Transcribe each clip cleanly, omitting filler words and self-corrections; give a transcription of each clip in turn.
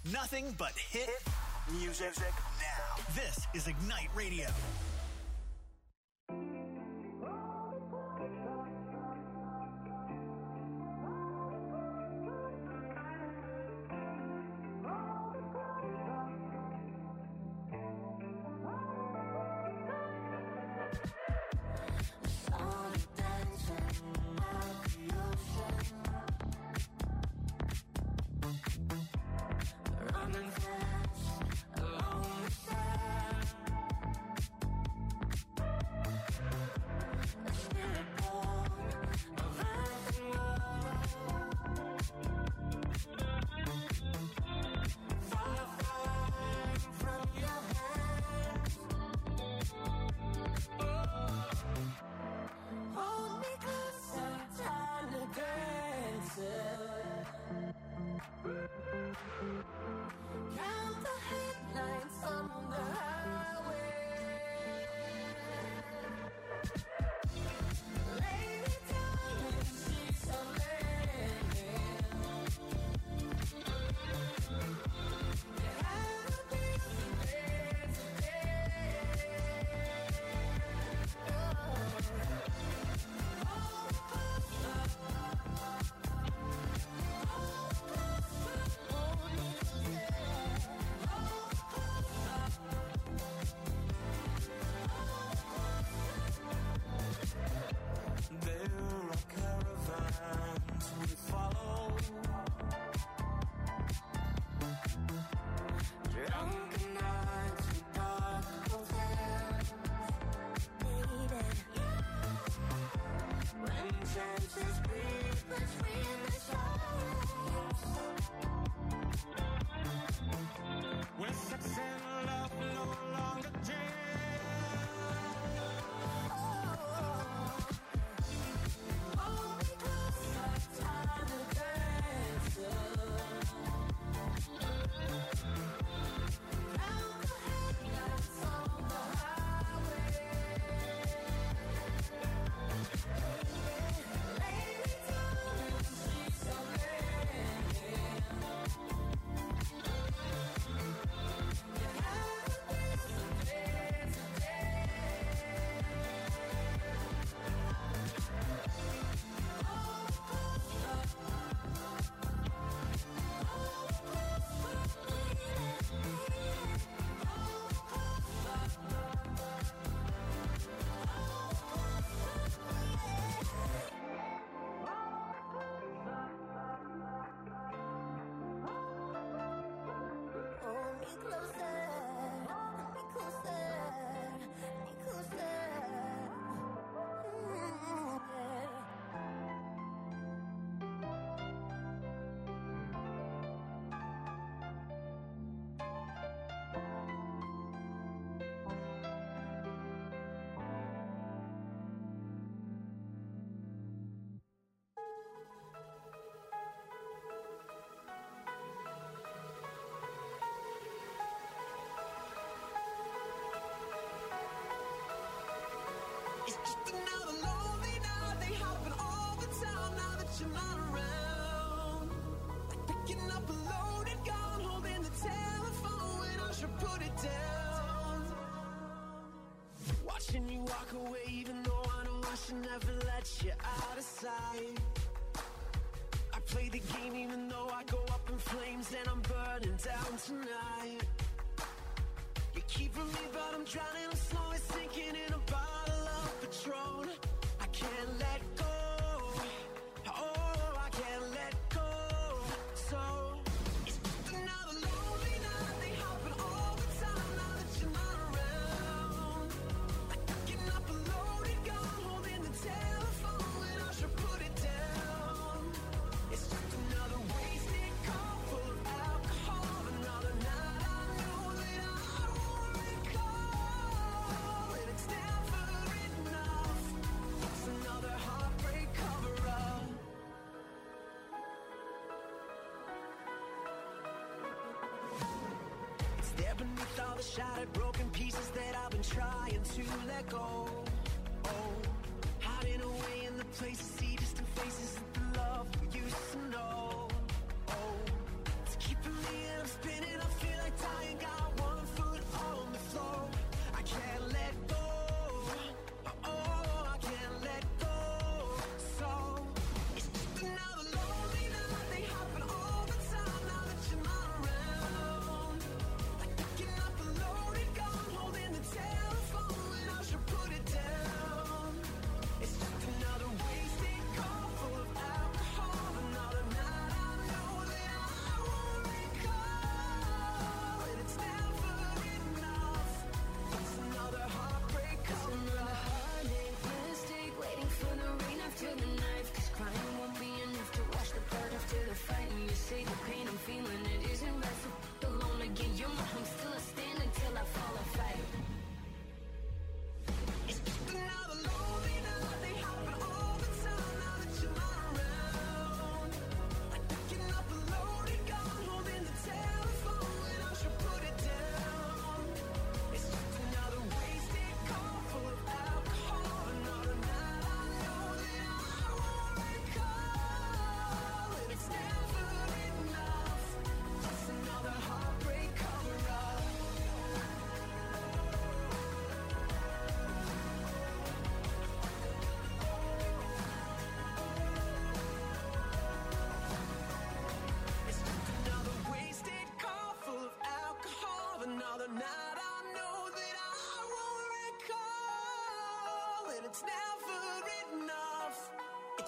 Nothing but hit music now. This is Ignite Radio. You walk away even though I know I should never let you out of sight. I play the game even though I go up in flames and I'm burning down tonight. You're keeping me but I'm drowning, I'm slowly sinking in a bottle of Patron. I can't let go, oh I can't let go. So it's just another lonely night, they happen all the time now that you're not around. Like picking up a loaded gun, holding the telephone when I should put it down. It's just another wasted call full of alcohol, another night I know that I won't recall. And it's never enough, it's another heartbreak cover-up. It's there beneath all the shattered broken pieces that I've been trying to let go. Oh, hiding away in the places, see distant faces of the love we used to know. Oh, it's keeping me and I'm spinning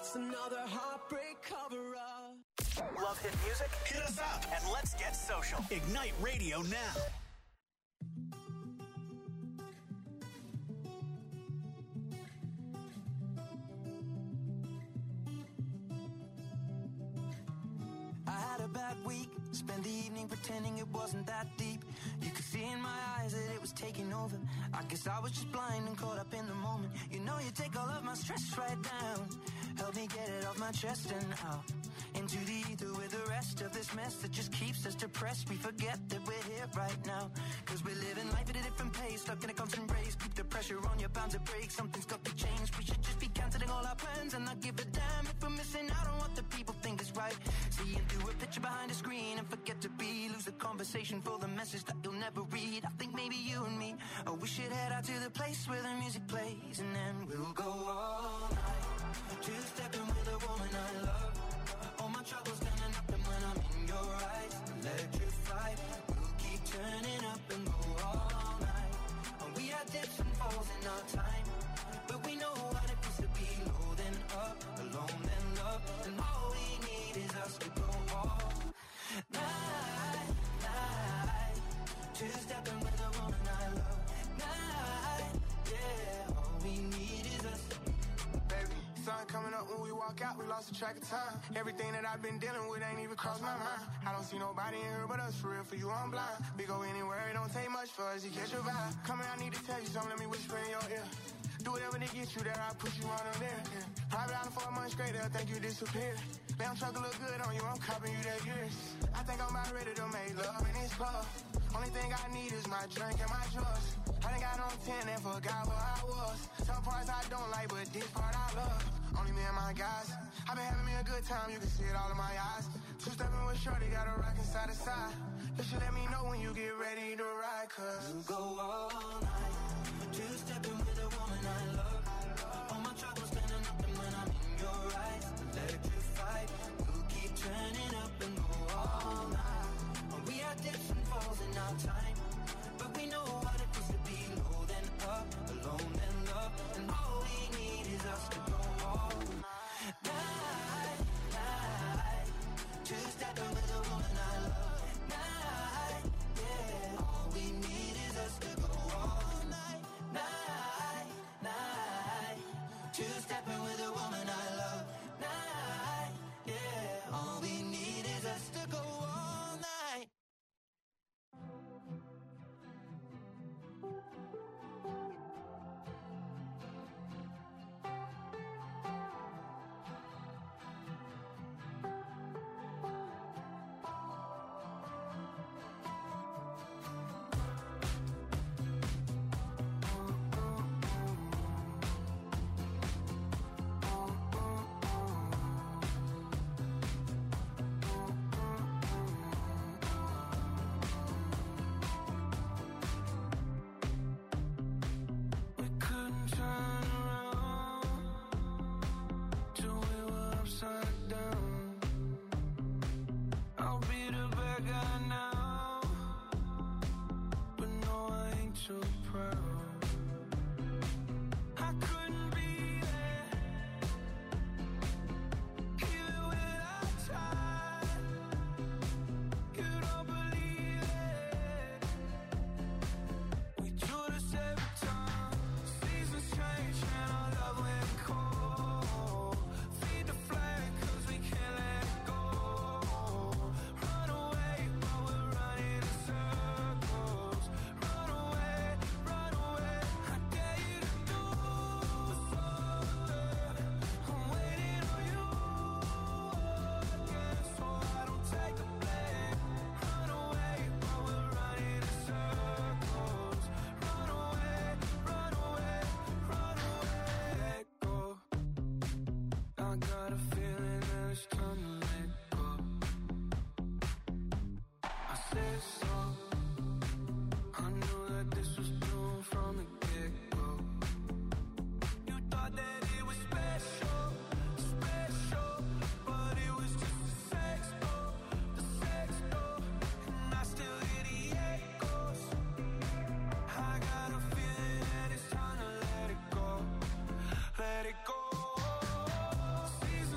It's another heartbreak cover-up. Love hit music? Hit us up and let's get social. Ignite Radio now. I had a bad week, spent the evening pretending it wasn't that deep. You could see in my eyes that it was taking over. I guess I was just blind and caught up in the moment. You know you take all of my stress right down. Help me get it off my chest and out into the ether with the rest of this mess that just keeps us depressed. We forget that we're here right now, cause we're living life at a different pace, stuck in a constant race. Keep the pressure on, you're bound to break. Something's got to change. We should just be cancelling all our plans and not give a damn if we're missing out on what the people think is right. Seeing through a picture behind a screen and forget to be. Lose the conversation for the message that you'll never read. I think maybe you and me, oh, we should head out to the place where the music plays, and then we'll go all night, two-stepping with a woman I love. All my troubles standing up, and when I'm in your eyes, electrified. We'll keep turning up and go all night. And we had dips and falls in our time, but we know what it feels to be low then up, alone then love. And all we need is us to go all night, night. Two-stepping with a woman I love. Night, yeah. All we need is us. Baby, sun coming up when we walk out, we lost the track of time. Everything that I've been dealing with ain't even crossed my mind. I don't see nobody in here but us, for real, for you I'm blind. We go anywhere, it don't take much for us to catch your vibe. Come here, I need to tell you something, let me whisper in your ear. Do whatever to get you there, I'll put you on them there. Yeah. Private island for a month straight, they'll think you disappeared. Lamb truck look good on you, I'm copping you that years. I think I'm about ready to make love in this club. Only thing I need is my drink and my drugs. I done got on 10 and forgot where I was. Some parts I don't like, but this part I love. Only me and my guys. I've been having me a good time, you can see it all in my eyes. Two-stepping with shorty, got a rockin' side to side. You should let me know when you get ready to ride, cause we'll go all night, two-stepping with a woman I love. All my troubles standing up, and when I'm in your eyes, electrified. We'll keep turning up and go all night. And we had dips and falls in our time, but we know what it feels to be low then up, alone then love. And all we need is us to go all night, night. Two-stepping with a woman I love. Night, yeah. All we need is us to go all night, night, night. Two-stepping with a woman I love. Night, yeah. All we need is us to go all night. Let it go.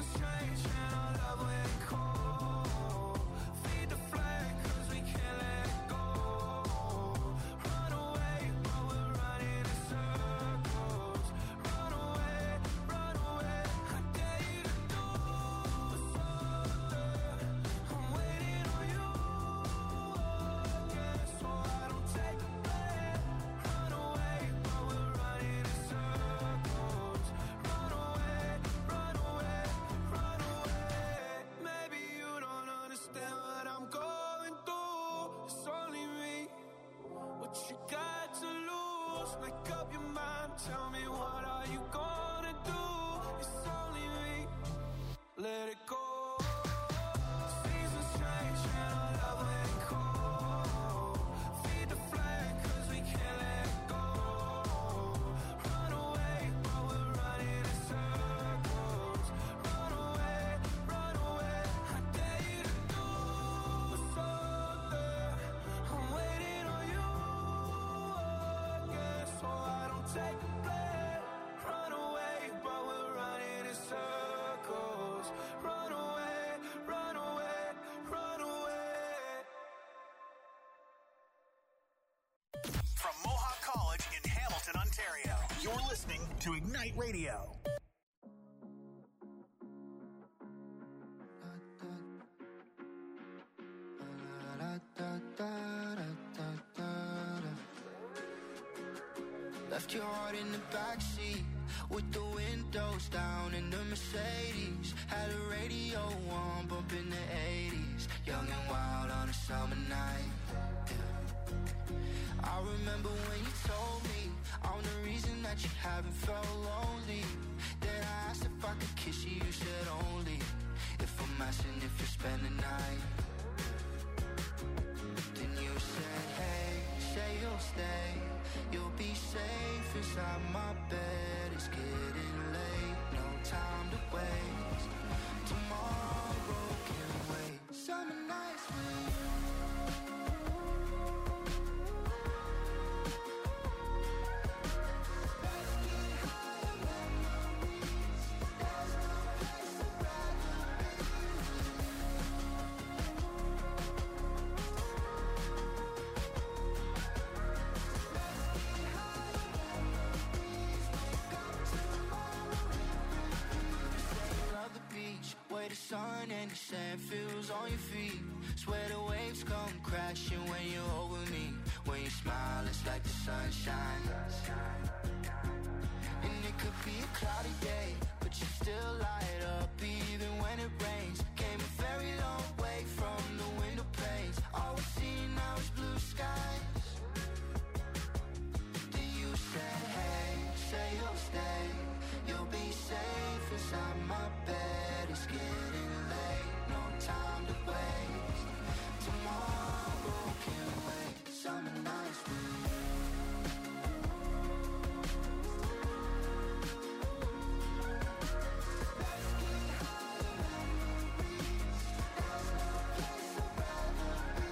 make up your mind. Tell me, what are you gonna do? It's only me. Let it go. Seasons change and our love ain't cold. Feed the flame 'cause we can't let it go. Run away, but we're running in circles. Run away, I dare you to do something. I'm waiting on you again, so I don't take the blame. Run away, but we're running in circles. Run away, run away, run away. From Mohawk College in Hamilton, Ontario, you're listening to Ignite Radio. Left your heart in the backseat with the windows down in the Mercedes. Had a radio on, bumping the 80s. Young and wild on a summer night. Yeah. I remember when you told me I'm the reason that you haven't felt lonely. Then I asked if I could kiss you, you said only if I'm asking if you spend the night. Then you said, hey, say you'll stay. You'll be safe inside my bed. It's getting late, no time to waste. Tomorrow can wait. Summer nights with you. Let's get higher memories. There's no place I'd rather be with you. Where the sun and the sand feels on your feet. Swear the waves come crashing when you're over me. When you smile, it's like the sunshine. And it could be a cloudy day, but you still light up even when it rains. Came a very long way from the window panes. All we see now is blue skies. Then you said, hey, say you'll stay. You'll be safe inside my bed. It's getting late, no time to waste. Tomorrow can wait. Summer nights with you. Let's get higher memories. There's no place I'd rather be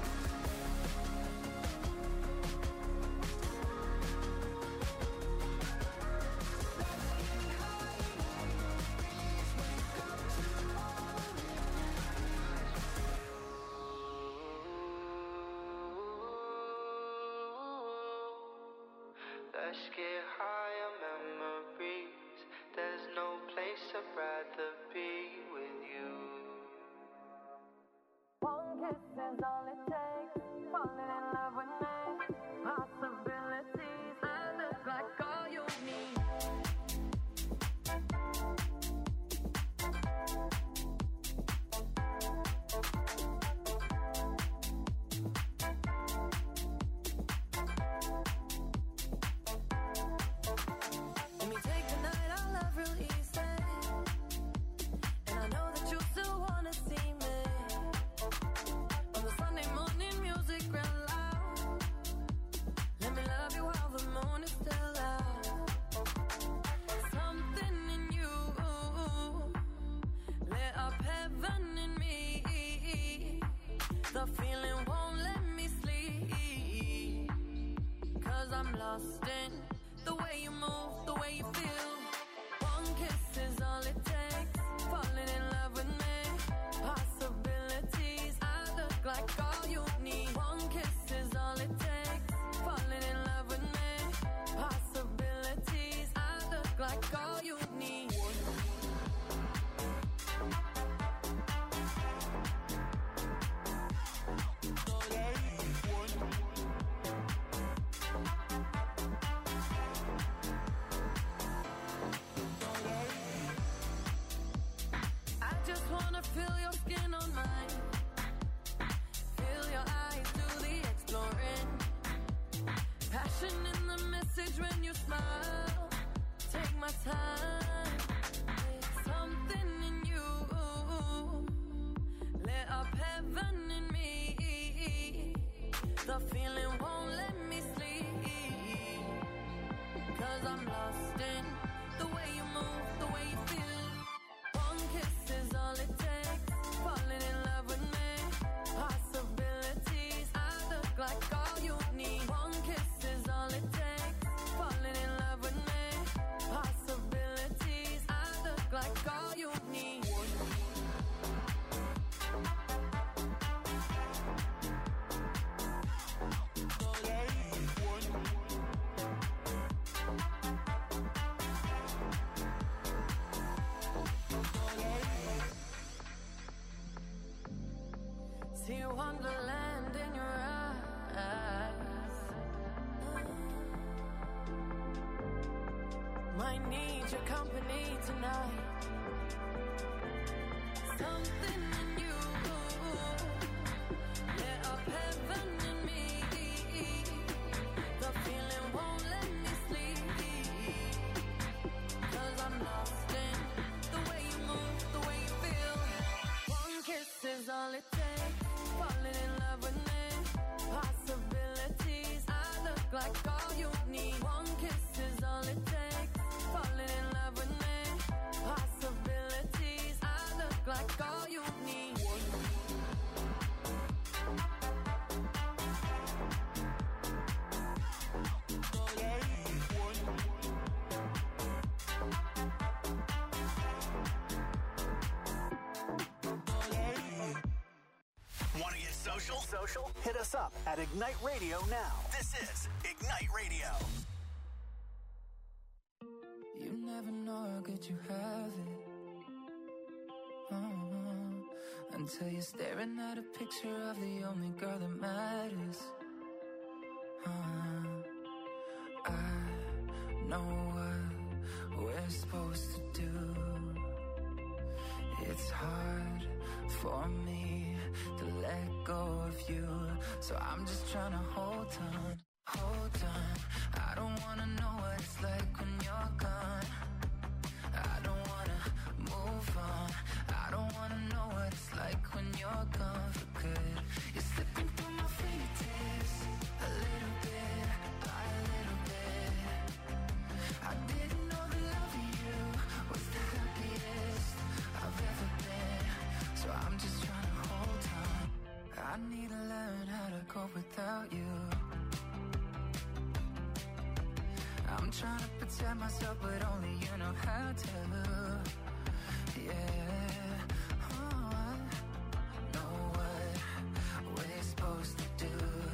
Let's get higher memories. There's no place I'd rather be with you. One kiss is all it takes. Falling in love with me. Possibilities. I look like all you need. Let me take the night, I love real easy. And I know that you still wanna see me. On the Sunday morning, music real loud. Let me love you while the moon is still out. Something in you lit up heaven in me. The feeling won't let me sleep. 'Cause I'm lost in the way you move, the way you feel. One kiss is all it takes. Falling in love with me. Possibilities. I look like all you need. One kiss is all it takes. Falling in love with me. Possibilities. I look like all you need. I just wanna feel your skin on mine. Feel your eyes do the exploring. Passion in the message lit up heaven in me. The feeling won't let me sleep, 'cause I'm lost in the way you move, the way you feel. One kiss is all it takes, falling in love with me. Possibilities, I look like all you need. One kiss is all it takes, falling in love with me. Possibilities, I look like all you need. See wonderland in your eyes. Might need your company tonight. Something in you lit up heaven in me. The feeling won't let me sleep, 'cause I'm lost in the way you move, the way you feel. One kiss is all it takes, falling in love with me. Possibilities, I look like all you need. One kiss is all it takes, falling in love with me. Possibilities, I look like all you need. Want to get social? Hit us up at Ignite Radio now. This is Ignite Radio. You never know how good you have it. Until you're staring at a picture of the only girl that matters. I know what we're supposed to do. It's hard for me to let go of you, so I'm just trying to hold on. I don't wanna know what it's like when you're gone. I don't wanna move on. I don't wanna know what it's like when you're gone for good. You're slipping through my fingertips, a little bit by a little bit. I didn't know the love of you was the happiest I've ever been, so I'm just trying to hold on. I need to learn how to cope without you. I'm trying to protect myself, but only you know how to. Yeah, I know what we're supposed to do.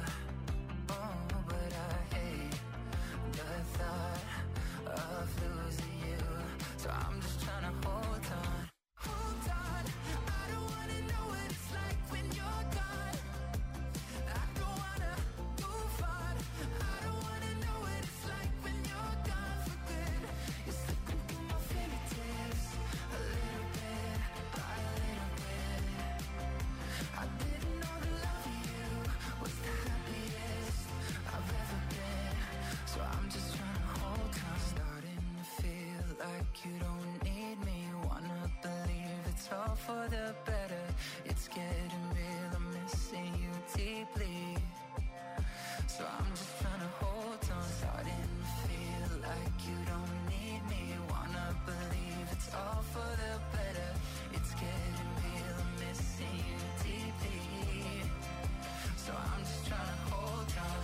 But I hate the thought of losing you, so I'm just trying to hold on. I don't wanna know what it's like when you're gone. I don't wanna move on. I don't wanna know what it's like when you're gone for good. You're slipping through my fingertips, a little bit by a little bit. I didn't know the love of you was the happiest I've ever been, so I'm just trying to hold on. Starting to feel like you don't need me. Wanna believe it's all for the better. It's getting real, I'm missing you deeply, so I'm just trying to hold on. Starting to feel like you don't need me. Wanna believe it's all for the better. It's getting real, I'm missing you deeply, so I'm just trying to hold on.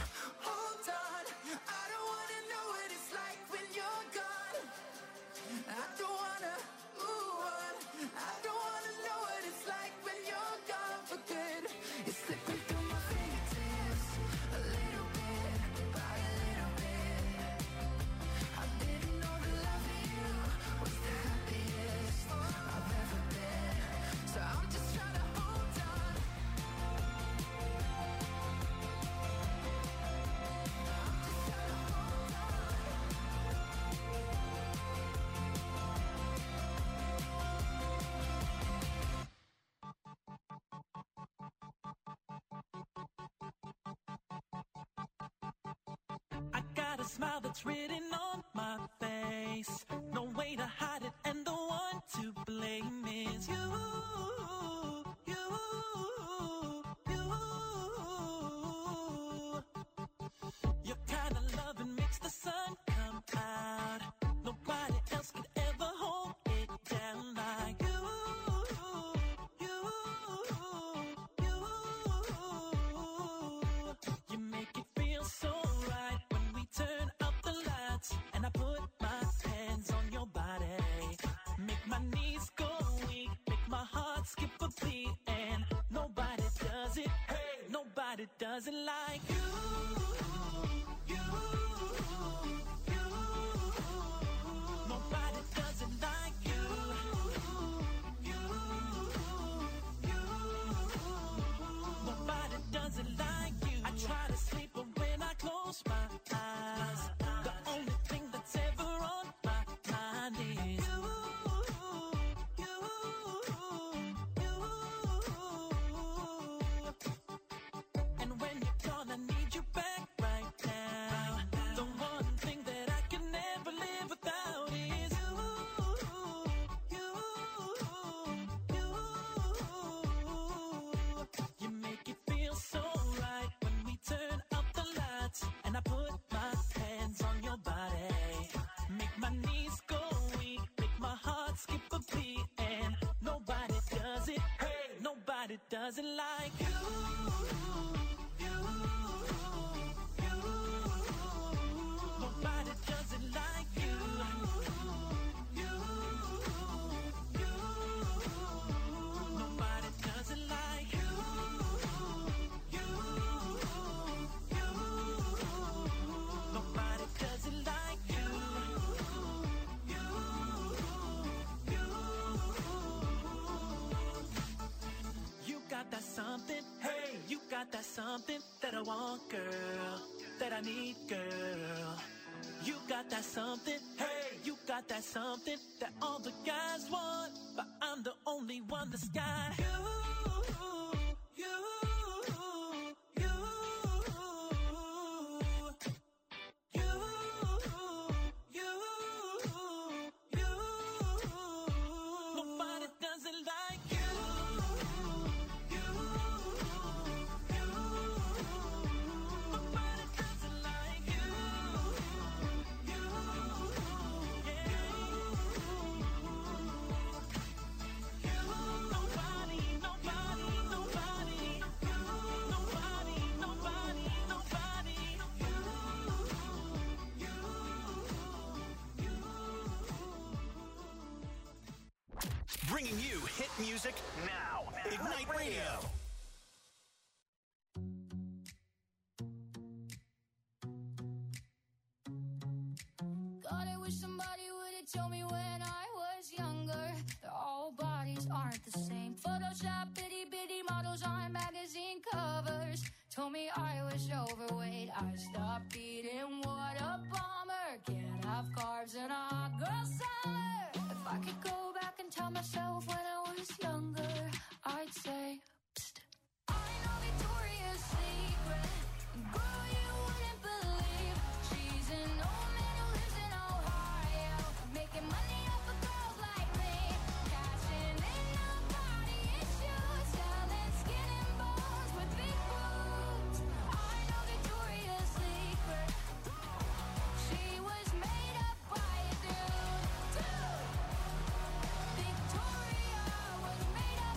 I don't wanna know what it's like when you're gone. I don't wanna move on. I don't wanna know what it's like when you're gone for good. It's slipping through my fingertips, a little bit by a little bit. I didn't know the love of you was the happiest I've ever been, so I'm just trying to hold on. I got a smile that's written on my face. No way to hide it, and the one to blame is you. Nobody does it like you. Nobody does it like you. Nobody does it like you. I try to sleep, but when I close my eyes, the only thing that's ever on my mind is you. And when you're gone, I need you back right now. The one thing that I can never live without is you. You make it feel so right when we turn up the lights and I put my hands on your body. Make my knees go weak, make my heart skip a beat, and nobody does it. Hey, nobody does it like you. Nobody does it like you. Nobody does it like you. Nobody does it like you. You got that something, hey, you got that something that I want, girl, that I need, girl. You got that something, hey, you got that something that all the guys want, but I'm the only one that's got you. Nobody does it like you. Nobody does it like you. Nobody, nobody, nobody. Nobody, nobody, nobody. Bringing you hit music now. Ignite Radio. God, I wish somebody would have told me when I was younger that all bodies aren't the same. Photoshop itty bitty models on magazine covers told me I was overweight. I stopped eating. What a bummer. Can't have carbs in a hot girl summer. If I could go back and tell myself when I was younger, I'd say, psst. I know Victoria's Secret. Girl, you wouldn't believe she's an old man who lives in Ohio, making money off of girls like me, cashing in on body issues, selling skin and bones with big boobs. I know Victoria's Secret. She was made up by a dude. Victoria was made up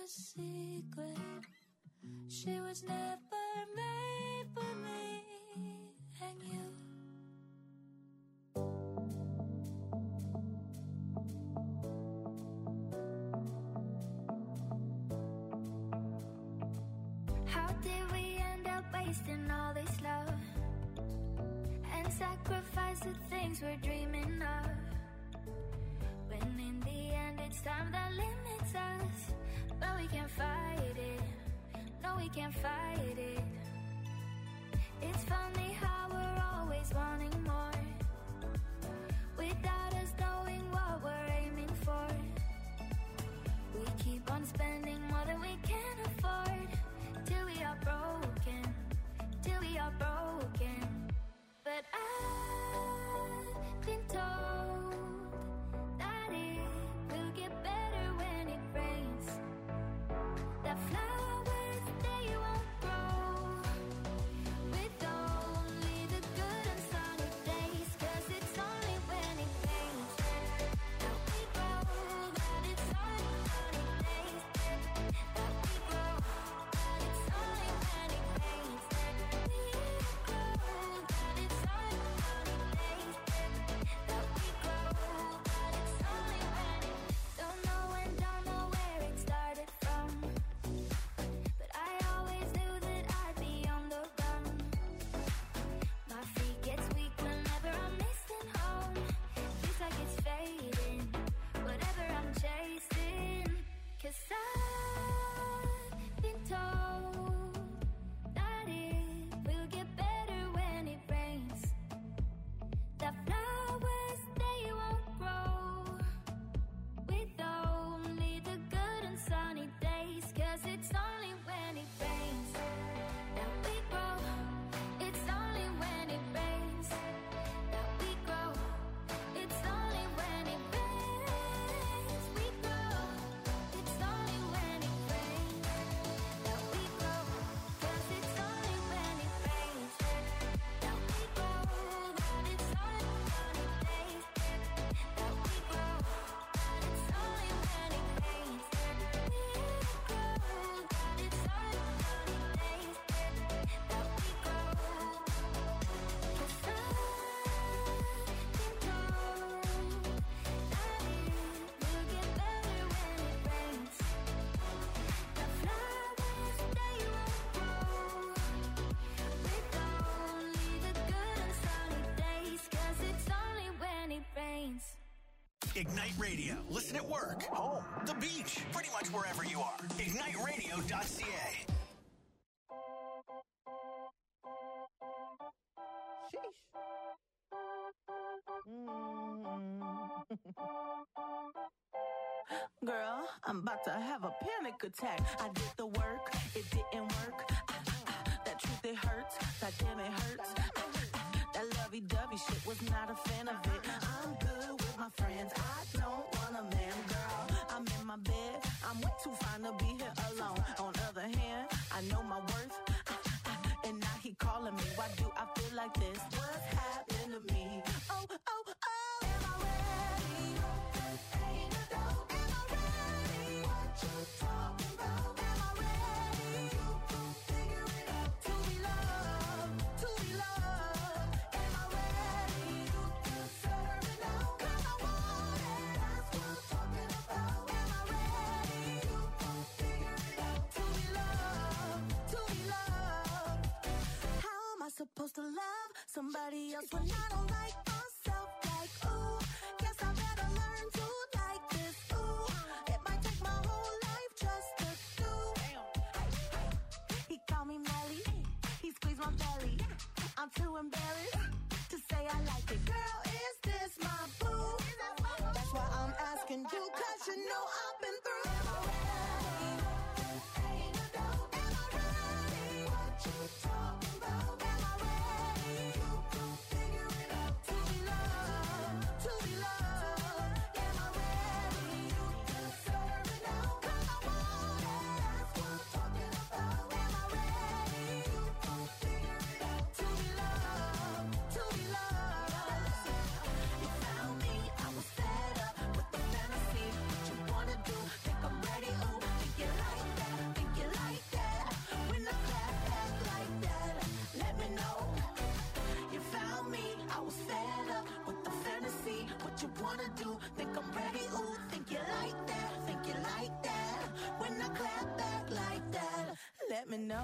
secret. She was never made for me and you. How did we end up wasting all this love and sacrifice the things we're dreaming of, when in the end it's time that limits us? But we can't fight it. No, we can't fight it. It's funny how we're always wanting more, without us knowing what we're aiming for. We keep on spending more than we can afford, till we are broken, till we are broken. But I've been told that it will get better when it rains, that flowers, they won't grow with only the good and sunny days, 'cause it's only when it rains that we grow, that it's only sunny days that we grow, that it's only when it rains that we grow, that it's only sunny days that we grow, that it's only when it. Don't know when, don't know where it started from, but I always knew that I'd be on the run. My feet gets weak whenever I'm missing home. Feels like it's fading, whatever I'm chasing. 'Cause I've been told that it will get better when it rains, that flowers, they won't grow with only the good and sunny days, 'cause it's only when it rains that we grow. It's only when it rains that we grow. It's only when it rains we grow. It's only when it rains that we grow. 'Cause it's only when it rains that we grow. That it's only sunny days that we grow. That it's only when it rains that we grow. That it's only sunny days that we grow. 'Cause I've been told that it will get better when it rains, the flowers, they won't grow with only the good and sunny days, 'cause it's only when it rains. Ignite Radio. Listen at work, home, the beach, pretty much wherever you are. IgniteRadio.ca. Girl, I'm about to have a panic attack. I did the work, it didn't work. That truth, it hurts. That damn, it hurts. That lovey-dovey shit, was not a fan of it. I'm good with my friends. I don't want a man, girl. I'm in my bed. I'm way too fine to be here alone. On the other hand, I know my worth. And now he calling me. Why do I feel like this? What's happened to me? Oh, oh, oh. Am I ready? Ain't a dope. Am I ready? What you talking about? Am I ready? You can figure it out. To be loved, to be loved. Am I ready? You deserve it now. 'Cause I want it. That's what I'm talking about. Am I ready? You can figure it out. To be loved, to be loved. How am I supposed to love somebody else when I don't like myself? Like, ooh, guess I better learn to like this. Ooh, it might take my whole life just to do. He called me Melly, he squeezed my belly. I'm too embarrassed to say I like it. Girl, is this my boo? That's why I'm asking you, 'cause you know I've been through. Am I ready? Ain't a dope. Am I ready? What you talking about? Am I ready? You can figure it out. To wanna do. Think I'm ready, ooh, think you like that, think you like that. When I clap back like that, let me know.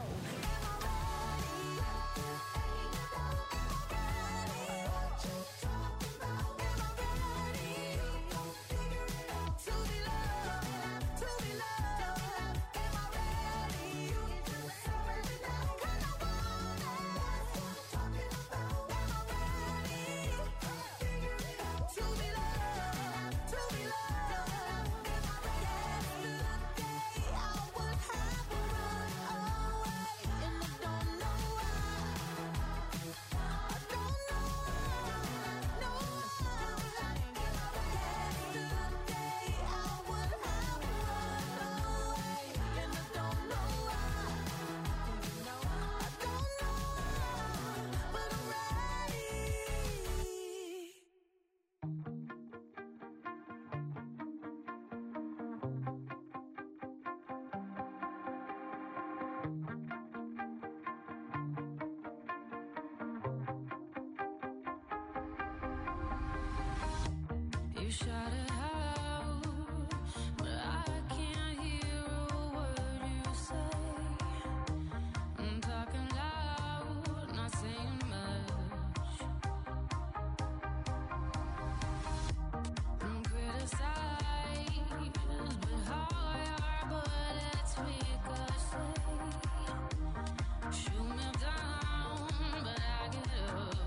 You shout it out, but I can't hear a word you say. I'm talking loud, not saying much. I'm criticized, but how your bullets ricochet. Shoot me down, but I get up.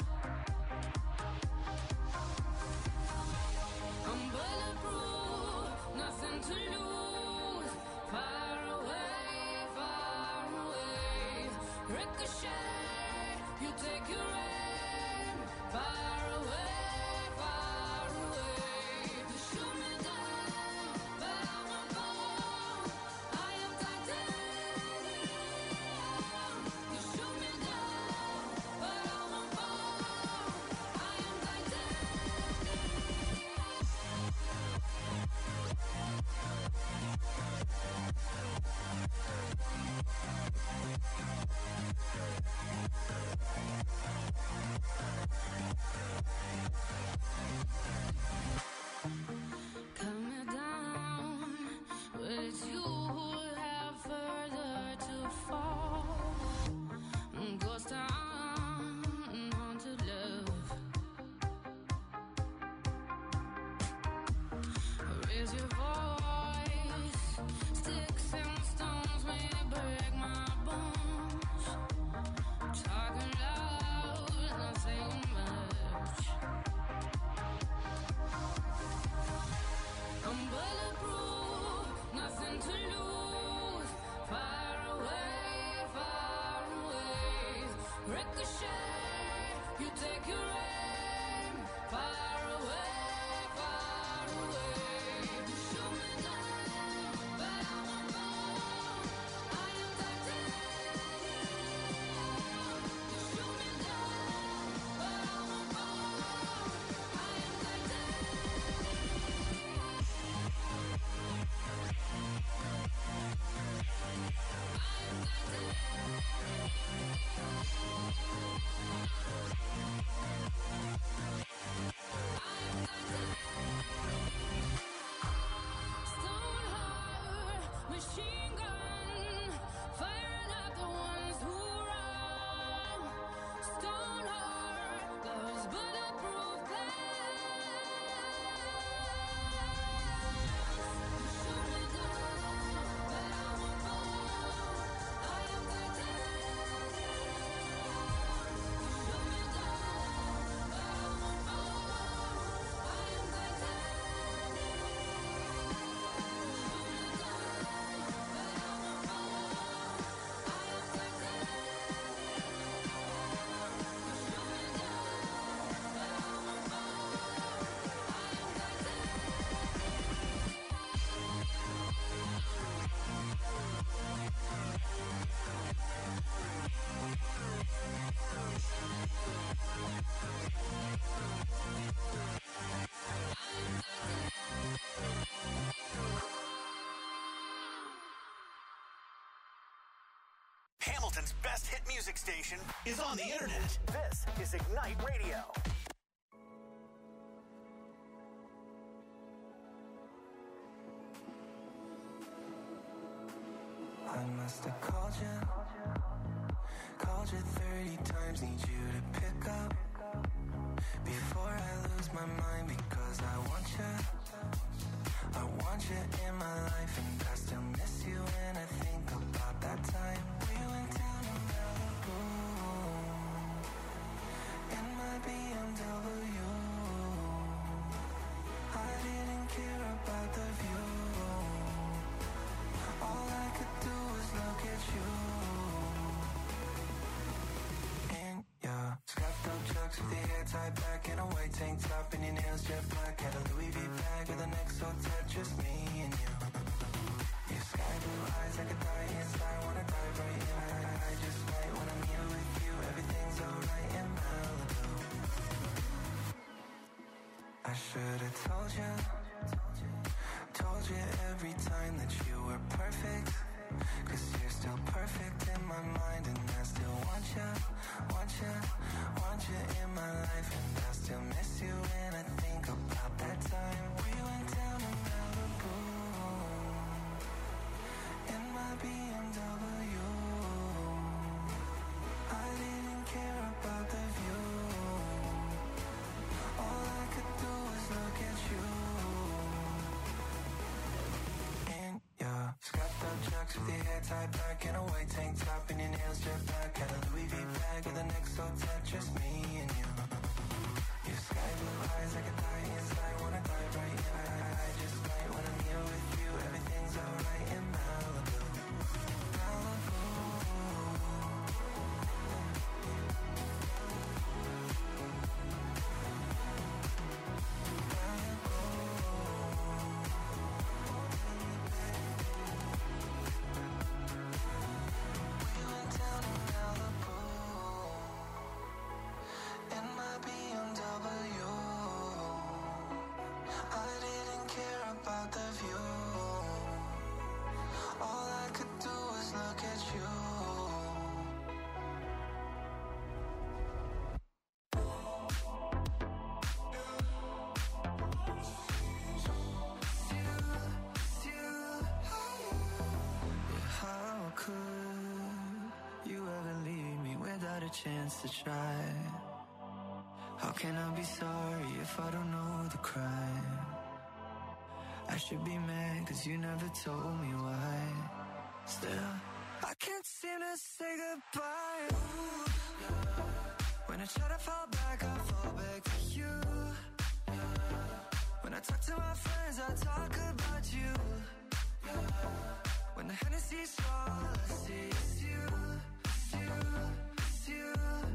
I'm bulletproof, nothing to lose. Far away, ricochet. You take your aim. Far away. You shoot me down, but I won't fall. I am titanium. You shoot me down, but I won't fall. I am titanium. Cut me down, but it's you who have further to fall. Ghost town, haunted love. Raise your voice, sticks and stones may break my bones. Talking loud, not saying much. I'm bulletproof, nothing to lose. Far away, ricochet. You take your aim. Far away. You shoot me down, but I won't fall. I am titanium. You shoot me down, but I won't fall. I am titanium. Stoneheart, machine gun, firing at the ones who run. Stoneheart, those bulletproof glass. Shoot me down, but I won't fall. I am titanium. Shoot me down, but I won't fall. I am titanium. Shoot me down, but I won't fall. I am titanium. Shoot me down, but I won't fall. I am Hamilton's best hit music station is on the internet. This is Ignite Radio. I must have called you 30 times, need you to pick up before I lose my mind, because I want you in my life, and I still miss you when I think about that time we went down to Malibu in my BMW. I didn't care about the view, all I could do was look at you. In your scuffed up chucks with your hair tied back and a white tank top and your nails jet black, had a Louis V bag with the neck so tight, just me and you. Your sky blue eyes, I could die inside, wanna dive right in. I just might when I'm here with you, everything's alright in Malibu. I should've told you every time that you were perfect, 'cause you're still perfect in my mind, and I still want you in my life, and I still miss you when I think about that time we went down to Malibu in my BMW. I didn't care about the view, all I could do was look at you. In your scuffed up chucks with your hair tied back and a white tank top and your nails jet black, had a Louis V bag with a neck so tight, just me and you. Your sky blue eyes, I could die inside, wanna dive right in. I just might when I'm here with you, everything's alright in Malibu. Malibu. Chance to try. How can I be sorry if I don't know the crime? I should be mad 'cause you never told me why. Still, I can't seem to say goodbye. Ooh, yeah. When I try to fall back, I fall back to you. Yeah. When I talk to my friends, I talk about you. Yeah. When the Hennessy's all I see is you, it's you. You,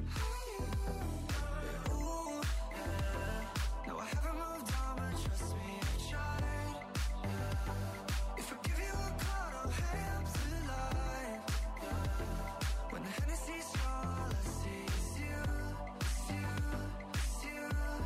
yeah, ooh, yeah. No, I haven't moved on, but trust me, I tried. Yeah. If I give you a call, don't hang up the line. Yeah. When the Hennessy's all I see is you, it's you, it's you.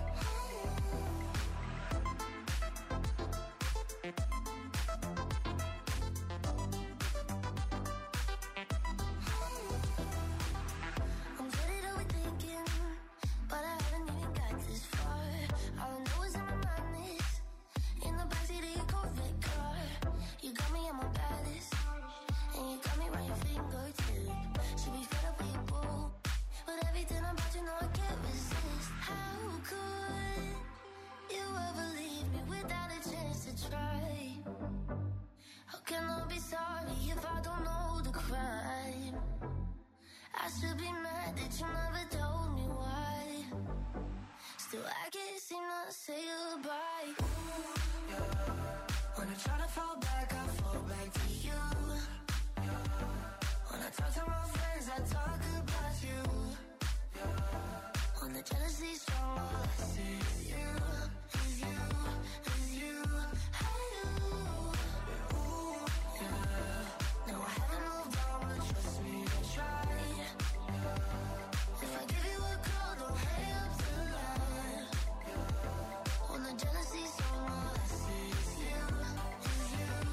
I should be mad that you never told me why. Still, I can't seem to say goodbye. Ooh, yeah. When I try to fall back, I fall back to you. Yeah. When I talk to my friends, I talk about you. Yeah. When the jealousy's strong, all I see is you, is you, is you. Hey, you. Yeah. Ooh, yeah. No, I haven't moved on, but trust me, I tried. If I give you a call, don't hang up the line. When the jealousy's on, all I see is you, is you.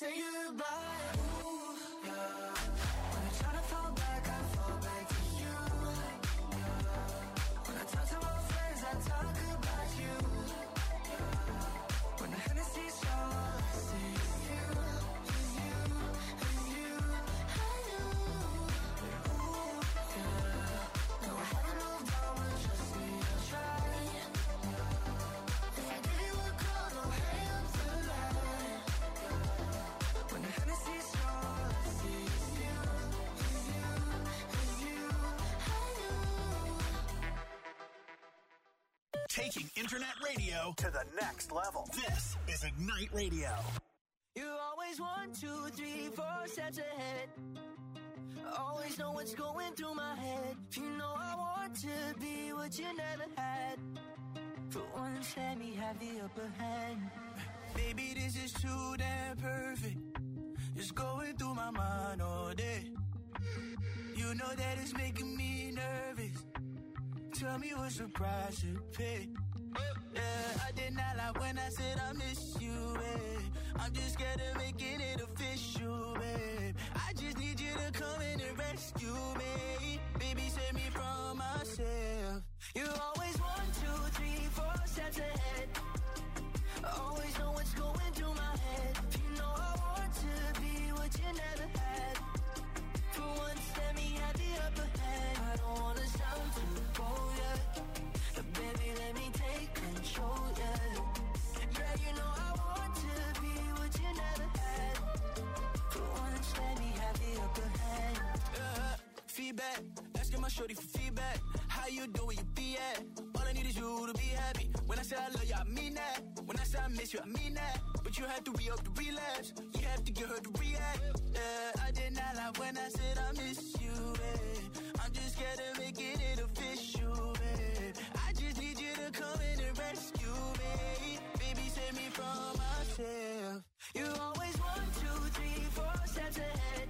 say goodbye. Ooh, yeah. When I try to fall back, I fall back to you. Yeah. When I talk to my friends, I talk about you. Yeah. When the Hennessy's all I see is you, is you, is you. I knew. Ooh, yeah. No, I haven't moved on, but trust me, I tried. If I give you a call, don't hang up the line. When the Hennessy's all I see is you, is you, is you. I knew. Taking internet radio to the next level. This is Ignite Radio. You always 1, 2, 3, 4 steps ahead. Always know what's going through my head. You know I want to be what you never had. For once, let me have the upper hand. Baby, this is too damn perfect. It's going through my mind all day. You know that it's making me nervous. Tell me what's the price to pay. Yeah, I did not lie when I said I miss you, babe. I'm just scared of making it official, babe. I just need you to come in and rescue me. Baby, save me from myself. You're always 1, 2, 3, 4 steps ahead. Always know what's going through my head. You know I want to be what you never had. For once, let me have the upper hand. I don't wanna sound too bold, yeah. But baby, let me take control, yeah. Yeah, you know I want to be what you never had. For once, let me have the upper hand. Feedback, asking my shorty for feedback. How you do where you be at? All I need is you to be happy. When I say I love you, I mean that. When I say I miss you, I mean that. But you have to re-up the relapse. You have to get her to react. I did not lie when I said I miss you, babe. I'm just scared of making it official, babe. I just need you to come in and rescue me. Baby, save me from myself. You're always 1, 2, 3, 4 steps ahead.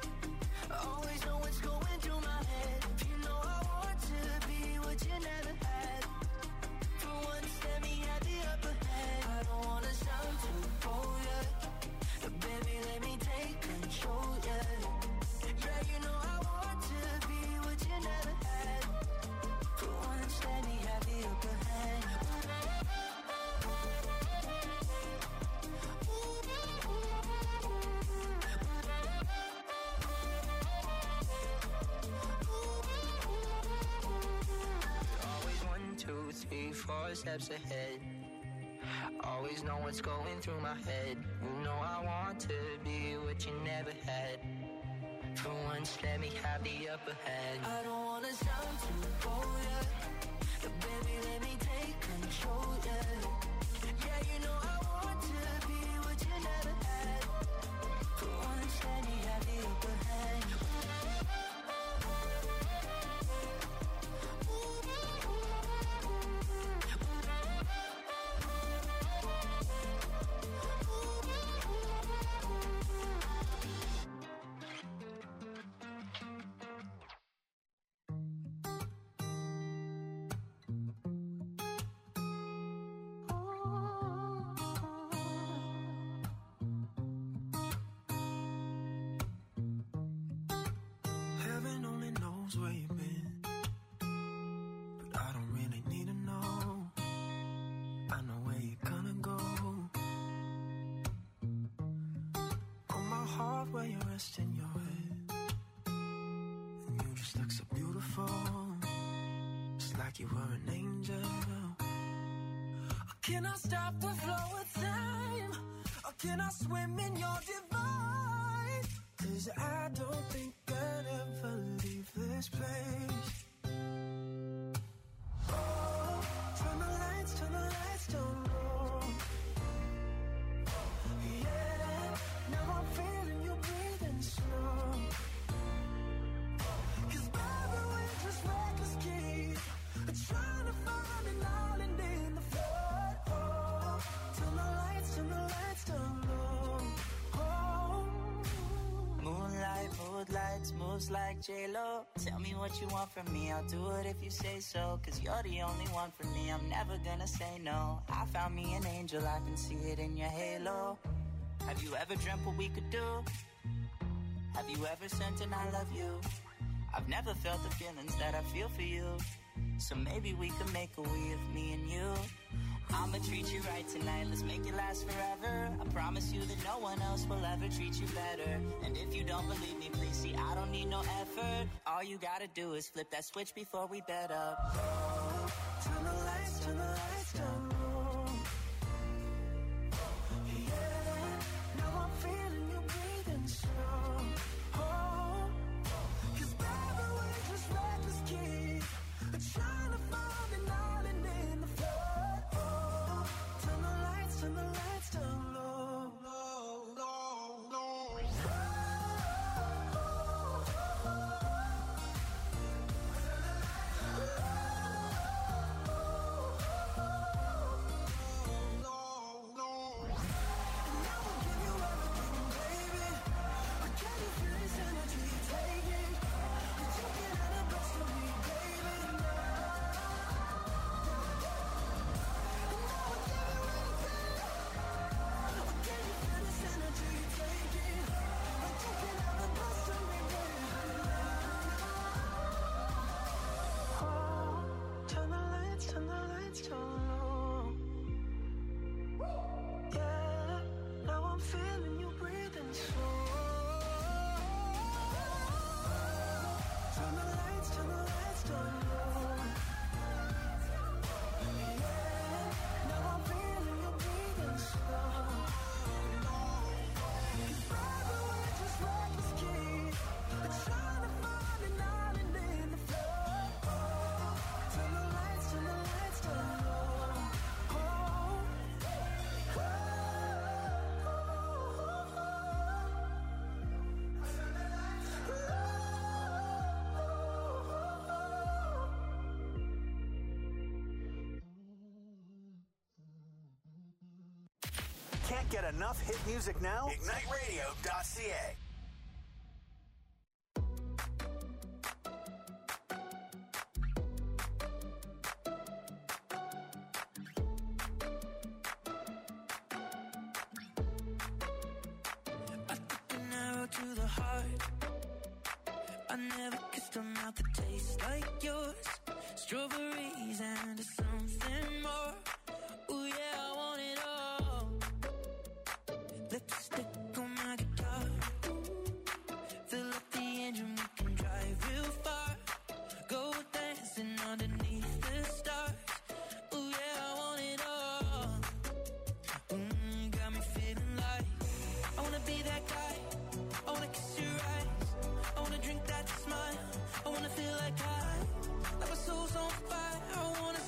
Always know what's going through my head. You know I want to be what you never had. For once, let me have the upper hand. I don't wanna sound too bold, yeah. But baby, let me take control, yeah. Yeah, you know I want to be what you never had. For once, let me have the upper hand. Always 1, 2, 3, 4 steps ahead. Always know what's going through my head. You know I want to be what you never had. For once, let me have the upper hand. I don't wanna sound too bold, yeah. But baby, let me take control, yeah. Yeah, you know I want to be what you never had. For once, let me have the upper hand. Heaven only knows where you've been, but I don't really need to know. I know where you're gonna go. Put my heart where you're resting your head, and you just look so beautiful. It's like you were an angel. Can I stop the flow of time, or can I swim in your divine? 'Cause I don't think I'd ever leave this place. Oh, turn the lights down low. Yeah, now I'm feeling you breathing slow. 'Cause baby, we're just reckless kids, trying to find an island in the flood. Oh, turn the lights down low. Oh. Moonlight, mood lights, moves like J-Lo. Tell me what you want from me, I'll do it if you say so. 'Cause you're the only one for me, I'm never gonna say no. I found me an angel, I can see it in your halo. Have you ever dreamt what we could do? Have you ever sent an I love you? I've never felt the feelings that I feel for you. So maybe we could make a we of me and you. I'ma treat you right tonight, let's make it last forever. I promise you that no one else will ever treat you better. And if you don't believe me, please see, I don't need no effort. All you gotta do is flip that switch before we bed up. Oh, turn the lights down low. Yeah, now I'm feeling you breathing slow. Oh, 'cause baby, we're just reckless kids, trying to find an island in the flood. Oh, turn the lights down low. Low, low, low. Turn the lights down low. Yeah, now I'm feeling you breathing slow. Turn the lights down low. Yeah, now I'm feeling you breathing slow. 'Cause baby, we're just reckless kids, trying to find an island in the flood. Turn the lights down low. Can't get enough hit music now? IgniteRadio.ca. An arrow to the heart. I never kissed a mouth that tastes like yours. Strawberries and something more. Ooh yeah, I want it all. Lipstick on my guitar. Fill up the engine, we can drive real far. Go dancing underneath the stars. Ooh yeah, I want it all. Got me feeling like I wanna be that guy. I wanna kiss your eyes. I wanna drink that smile. I wanna feel like my soul's on fire. I wanna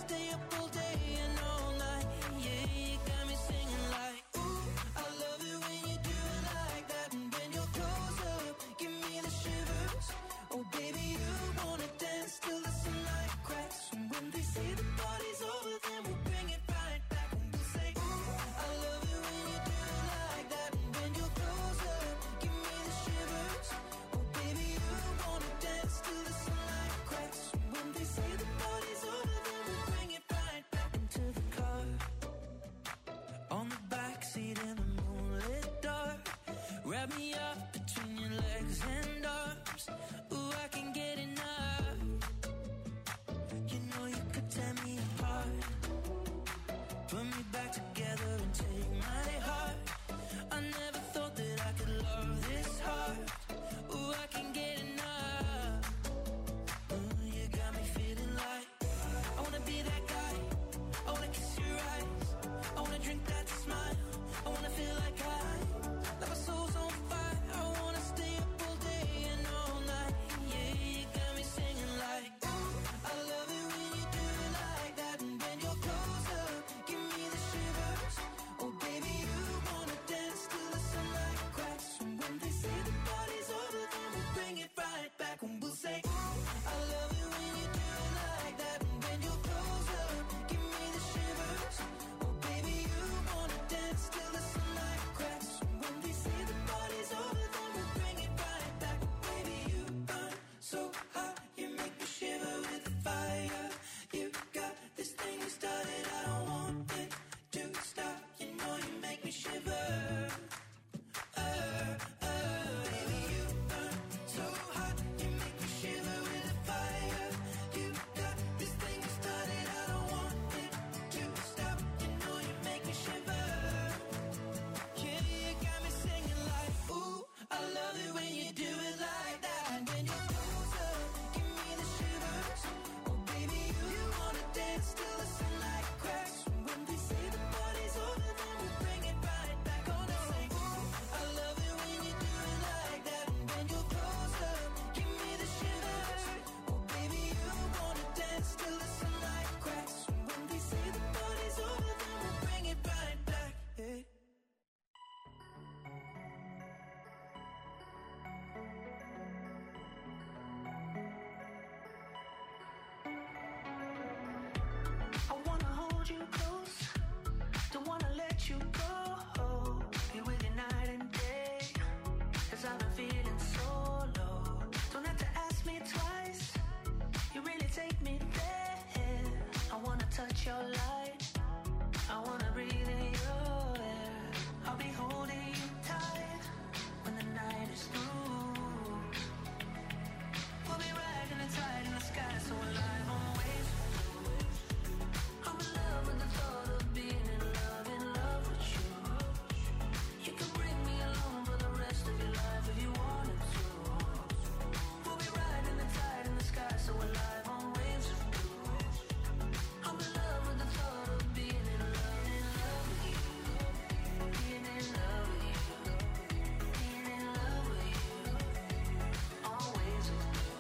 I've been feeling so low. Don't have to ask me twice. You really take me there. I wanna touch your light. I wanna breathe in your air. I'll be holding you tight when the night is through. We'll be riding the tide in the sky, so alive on waves. I'm in love with the thought of being in love with you. You can bring me along for the rest of your life if you wanted to. We'll be riding the tide in the sky, so alive on waves of blue. I'm in love with the thought of being in love with you. Being in love with you. Being in love with you. Always with you.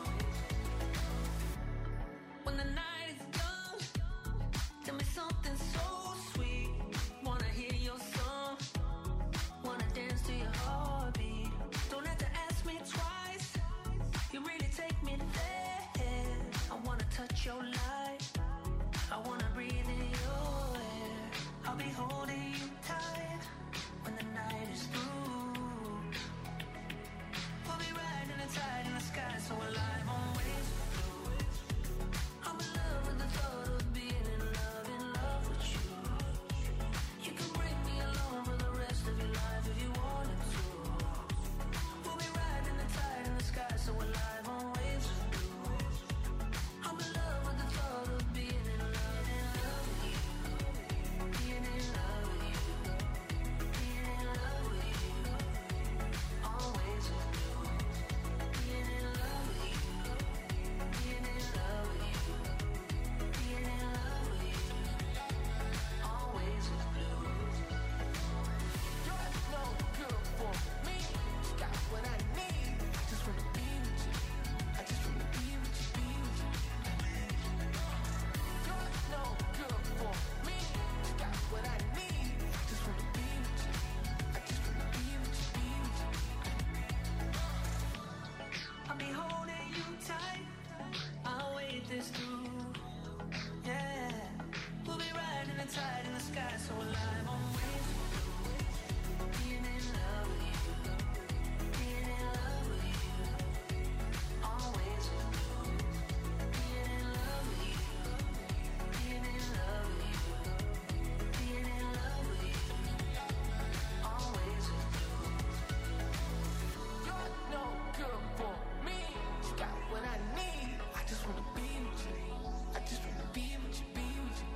When the night is young, tell me something so sweet. Wanna hear your song, wanna dance to your heartbeat. Don't have to ask me twice, you really take me there. I wanna touch your light, I wanna breathe in your air. I'll be holding you tight when the night is through. We'll be riding the tide in the sky, so alive on waves. I'm in love with the thought of being in love with you. You can bring me along for the rest of your life if you wanted to. We'll be riding the tide in the sky, so alive on waves of blue. I'm in love with the thought of being in love with you. Being in love with you. Being in love with you. Always with you. Being in love with you. Being in love with you. Being in love with you. Always with blue. You're no good for me. You got what I need. Just wanna be with you. I just wanna be with you, be with you. You're no good for me. You got what I need. Just wanna be with you. I just wanna be with you, be with you. I'll be holding you tight. I'll wait this through. Yeah. We'll be riding the tide in the sky, so alive on waves. Being in love with you. Being in love with you. Always with you. Being in love with you. Being in love with you. Being in love with you. Always with you. You're no good for me. You got what I need. I just wanna be with you. I just wanna be with you, be with you.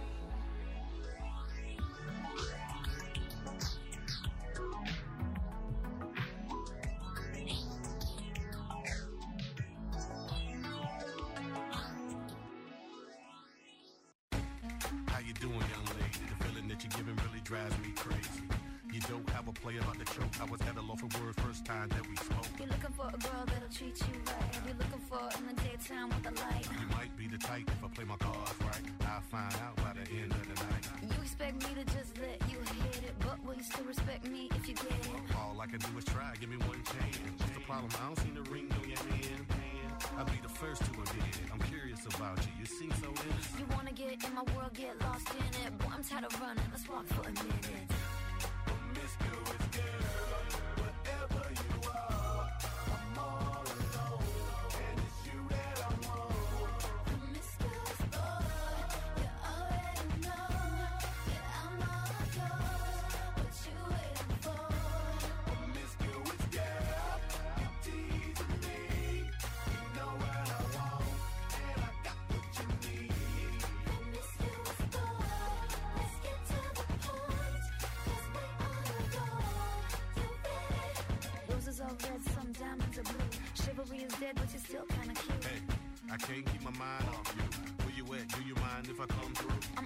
How you doing, young lady? The feeling that you're giving really drives me crazy. You don't have a play about the choke. I was at a loss for words first time that we spoke. You're looking for a girl that'll treat you right. You're looking for in the daytime with the light. You might be the type if I play my cards right. I'll find out by the end of the night. You expect me to just let you hit it, but will you still respect me if you get it? All I can do is try, give me one chance. What's the problem? I don't see the ring on your hand. I'll be the first to admit it. I'm curious about you. You seem so innocent. You wanna get in my world, get lost in it. Boy, I'm tired of running. Let's walk for a minute. Promiscuous girl, whatever you are, I'm all alone, and it's you that I want. Promiscuous boy, you already know that I'm all yours. What you waiting for? Promiscuous girl, you teasing me. You know what I want, and I got what you need. Promiscuous boy, let's get to the point, 'cause we on a roll. You ready? Roses are red, some diamonds are blue. Chivalry is dead, but you're still kinda cute. Hey, I can't keep my mind off you. Where you at? Do you mind if I come through?